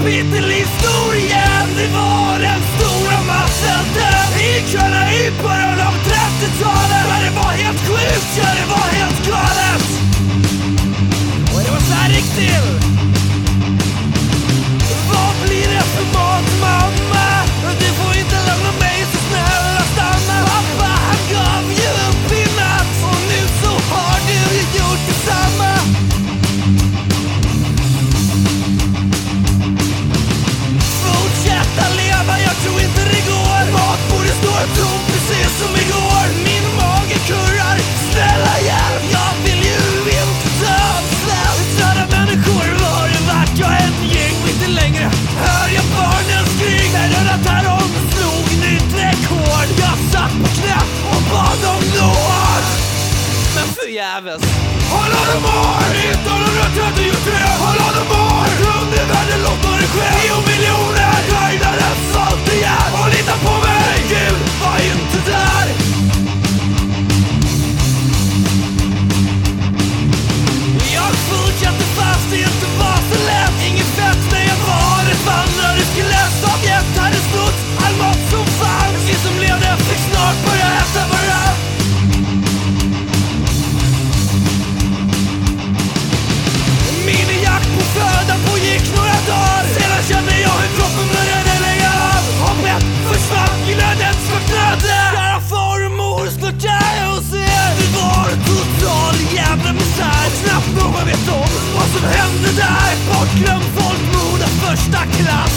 kapitelhistorien. Det var den stora masselden i köerna i början av 30-talet. Ja, det var helt sjukt, ja det var helt galet. Och det var så här riktigt. Vad blir det för mat, mamma? Du får inte lämna mig, så snälla stanna. Pappa, han gav ju upp i natt, och nu så har du gjort detsamma. Fortsätta leva, jag tror inte det går. Matbordet står tomt precis som igår. Min mage kurrar, snälla hjälp. Jag vill ju inte ta avsläpp. Döda människor var det värt. Jag är ett gäng och inte längre hör jag barnens skrik. När döda terrorn slog nytt rekord. Jag satt på knä och bad om nåd, men förgäves. Holodomor 1933. Holodomor. Under världen låt det ske. 10 miljoner guidades allt igen. Och lita på mig, Gud var inte där. Jag fortsatte fast, det inte var så lätt. Inget fett när jag var ett vandrande skelett. Sovjet hade snott all mat som fanns. Vi som levde fick snart börja äta varann. Minijakt på föda pågick några dagar. Sedan kände jag hur kroppen började lägga av. Om ett försvann, glöden svartnade. Kära farmor, snart är jag hos er. Det var total jävla misär. Och knappt någon vet om vad som hände där. Bortglömd folkmord av första klass.